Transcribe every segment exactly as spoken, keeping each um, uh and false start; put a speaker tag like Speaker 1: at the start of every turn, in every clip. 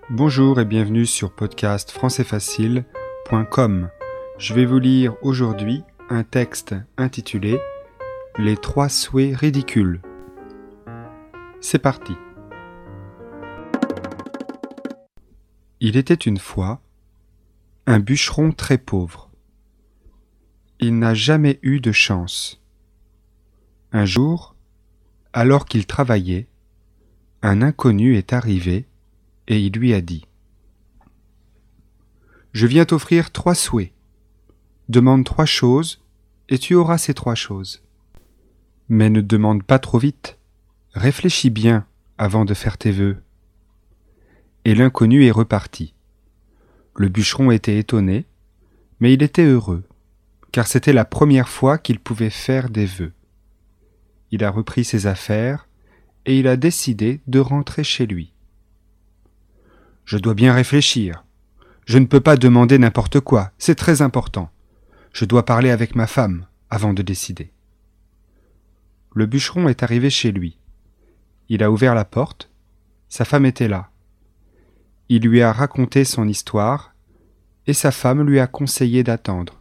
Speaker 1: Bonjour et bienvenue sur podcast français facile point com. Je vais vous lire aujourd'hui un texte intitulé « Les trois souhaits ridicules ». C'est parti. Il était une fois un bûcheron très pauvre. Il n'a jamais eu de chance. Un jour, alors qu'il travaillait, un inconnu est arrivé et il lui a dit « Je viens t'offrir trois souhaits. Demande trois choses et tu auras ces trois choses. Mais ne demande pas trop vite. Réfléchis bien avant de faire tes vœux. » Et l'inconnu est reparti. Le bûcheron était étonné, mais il était heureux, car c'était la première fois qu'il pouvait faire des vœux. Il a repris ses affaires et il a décidé de rentrer chez lui. « Je dois bien réfléchir. Je ne peux pas demander n'importe quoi, c'est très important. Je dois parler avec ma femme avant de décider. » Le bûcheron est arrivé chez lui. Il a ouvert la porte. Sa femme était là. Il lui a raconté son histoire et sa femme lui a conseillé d'attendre.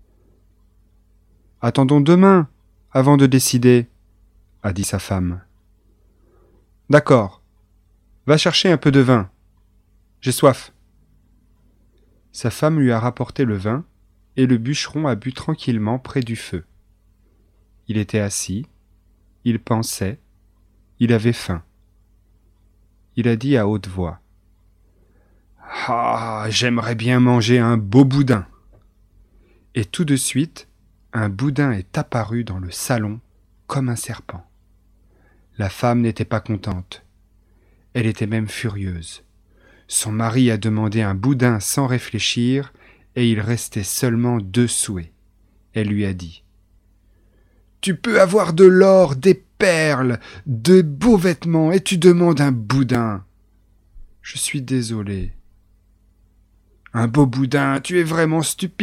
Speaker 1: « Attendons demain avant de décider, » a dit sa femme. « D'accord. Va chercher un peu de vin. J'ai soif. » Sa femme lui a rapporté le vin et le bûcheron a bu tranquillement près du feu. Il était assis, il pensait, il avait faim. Il a dit à haute voix « Ah, j'aimerais bien manger un beau boudin !» Et tout de suite, un boudin est apparu dans le salon comme un serpent. La femme n'était pas contente. Elle était même furieuse. Son mari a demandé un boudin sans réfléchir et il restait seulement deux souhaits. Elle lui a dit « Tu peux avoir de l'or, des perles, de beaux vêtements et tu demandes un boudin. Je suis désolé. » « Un beau boudin, tu es vraiment stupide !»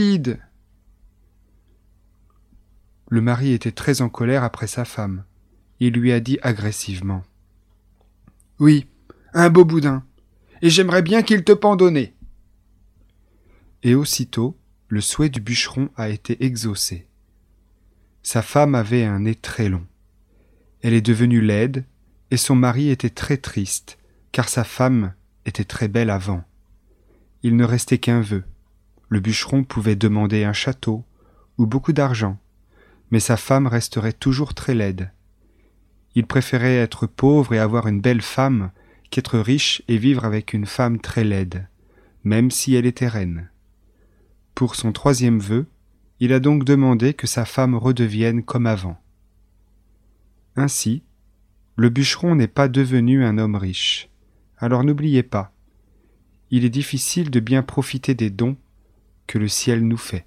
Speaker 1: Le mari était très en colère après sa femme. Il lui a dit agressivement « Oui, un beau boudin, et j'aimerais bien qu'il te pendonnait. » Et aussitôt, le souhait du bûcheron a été exaucé. Sa femme avait un nez très long. Elle est devenue laide, et son mari était très triste, car sa femme était très belle avant. Il ne restait qu'un vœu. Le bûcheron pouvait demander un château ou beaucoup d'argent, mais sa femme resterait toujours très laide. Il préférait être pauvre et avoir une belle femme qu'être riche et vivre avec une femme très laide, même si elle était reine. Pour son troisième vœu, il a donc demandé que sa femme redevienne comme avant. Ainsi, le bûcheron n'est pas devenu un homme riche. Alors n'oubliez pas, il est difficile de bien profiter des dons que le ciel nous fait.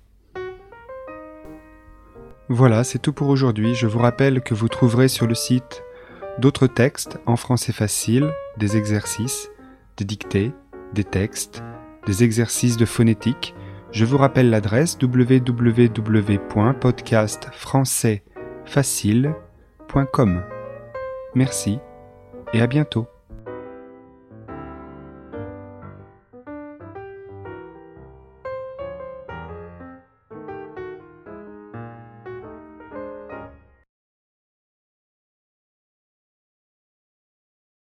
Speaker 1: Voilà, c'est tout pour aujourd'hui. Je vous rappelle que vous trouverez sur le site d'autres textes en français facile, des exercices, des dictées, des textes, des exercices de phonétique. Je vous rappelle l'adresse w w w point podcast français facile point com. Merci et à bientôt.